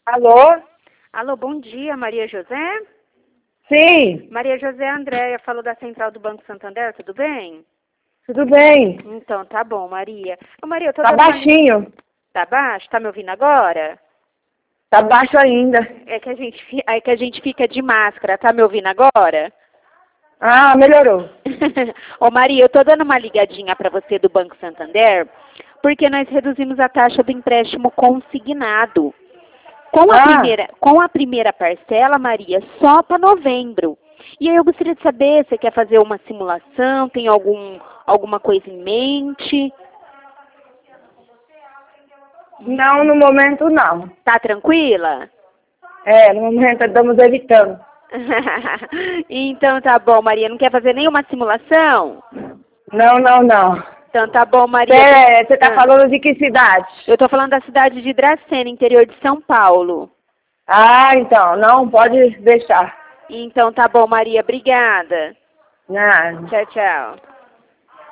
Alô? Alô, bom dia, Maria José? Sim, Maria José Andréia, falou da Central do Banco Santander, tudo bem? tudo bem. Então, tá bom, Maria. Ô, Maria, eu tô Tá dando uma... baixinho. Tá baixo? Tá me ouvindo agora? Tá baixo ainda. É que a gente fica de máscara, tá me ouvindo agora? Ah, melhorou. Ô, Maria, eu tô dando uma ligadinha pra você do Banco Santander, porque nós reduzimos a taxa do empréstimo consignado. Com a primeira parcela, Maria, só para novembro. E aí eu gostaria de saber, você quer fazer uma simulação, tem alguma coisa em mente? Não, no momento não. Tá tranquila? É, no momento estamos evitando. Então tá bom, Maria, não quer fazer nenhuma simulação? Não. Então tá bom, Maria. Você tá falando de que cidade? Eu tô falando da cidade de Dracena, interior de São Paulo. Ah, então, não, pode deixar. Então tá bom, Maria, obrigada. Não. Tchau, tchau.